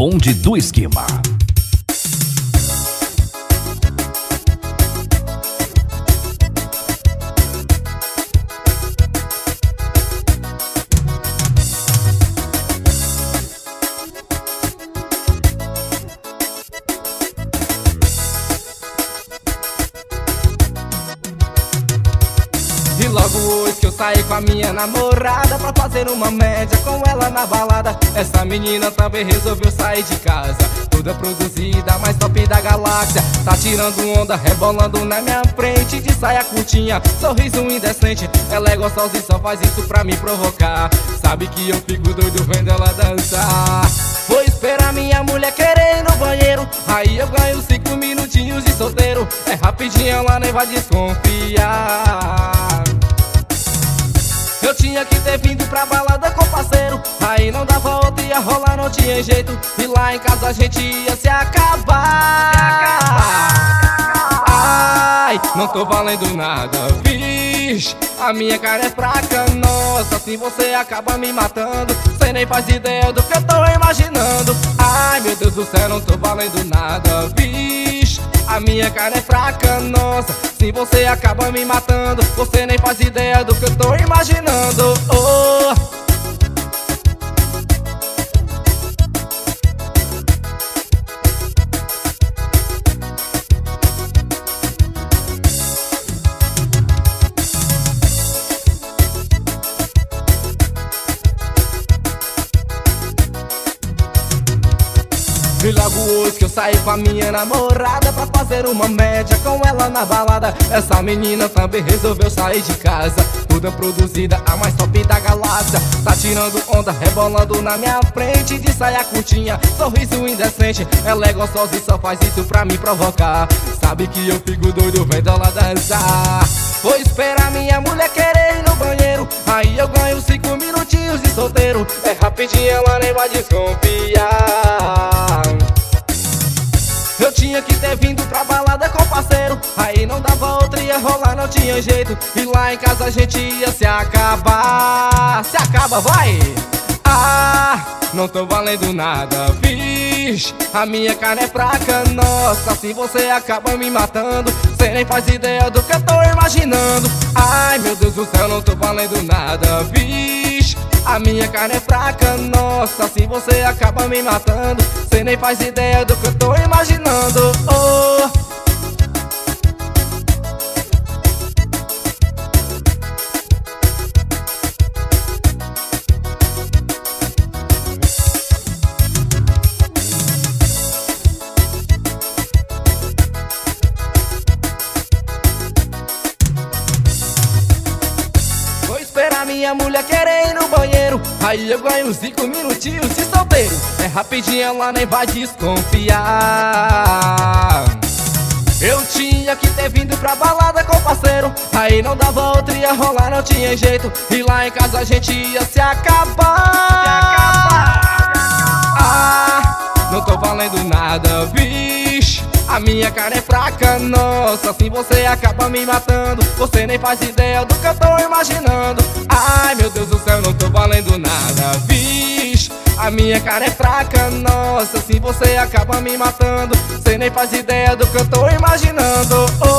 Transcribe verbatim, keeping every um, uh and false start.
bonde do esquema. E logo hoje que eu saí com a minha namorada pra fazer uma média com ela na balada, essa menina também resolveu sair de casa, toda produzida, mais top da galáxia. Tá tirando onda, rebolando na minha frente, de saia curtinha, sorriso indecente. Ela é gostosa e só faz isso pra me provocar. Sabe que eu fico doido vendo ela dançar. Vou esperar minha mulher querer ir no banheiro, aí eu ganho cinco minutinhos de solteiro. É rapidinho, ela nem vai desconfiar. Eu tinha que ter vindo pra balada com parceiro, aí não dava outra, ia rolar, não tinha jeito. E lá em casa a gente ia se acabar. Ai, não tô valendo nada, vixe, a minha cara é fraca, nossa, assim você acaba me matando. Cê nem faz ideia do que eu tô imaginando. Ai, meu Deus do céu, não tô valendo nada, vixe, a minha cara é fraca, nossa, se você acaba me matando. Você nem faz ideia do que eu tô imaginando. Oh. E logo hoje que eu saí com a minha namorada pra fazer uma média com ela na balada, essa menina também resolveu sair de casa, toda produzida, a mais top da galáxia. Tá tirando onda, rebolando na minha frente, de saia curtinha, sorriso indecente. Ela é gostosa e só faz isso pra me provocar. Sabe que eu fico doido vendo ela dançar. Vou esperar minha mulher querer ir no banheiro, aí eu ganho cinco minutinhos de solteiro. É rapidinho, ela nem vai desconfiar. Eu tinha que ter vindo pra balada com parceiro, aí não dava outra, ia rolar, não tinha jeito. E lá em casa a gente ia se acabar. Se acaba, vai! Ah, não tô valendo nada, vixe, a minha cara é fraca, nossa, assim você acaba me matando. Cê nem faz ideia do que eu tô imaginando. Ai, meu Deus do céu, não tô valendo nada, vixe, a minha cara é fraca, nossa, assim você acaba me matando. Cê nem faz ideia do que eu tô imaginando. Oh. Minha mulher querer ir no banheiro, aí eu ganho cinco minutinhos de solteiro. É rapidinho, ela nem vai desconfiar. Eu tinha que ter vindo pra balada com parceiro, aí não dava outra, ia rolar, não tinha jeito. E lá em casa a gente ia se acabar. Se acabar. Ah, não tô valendo nada, vixe, a minha cara é fraca, nossa, assim você acaba me matando. Você nem faz ideia do que eu tô imaginando. Ai, meu Deus do céu, não tô valendo nada, vixe, a minha cara é fraca, nossa, assim você acaba me matando. Você nem faz ideia do que eu tô imaginando. Oh.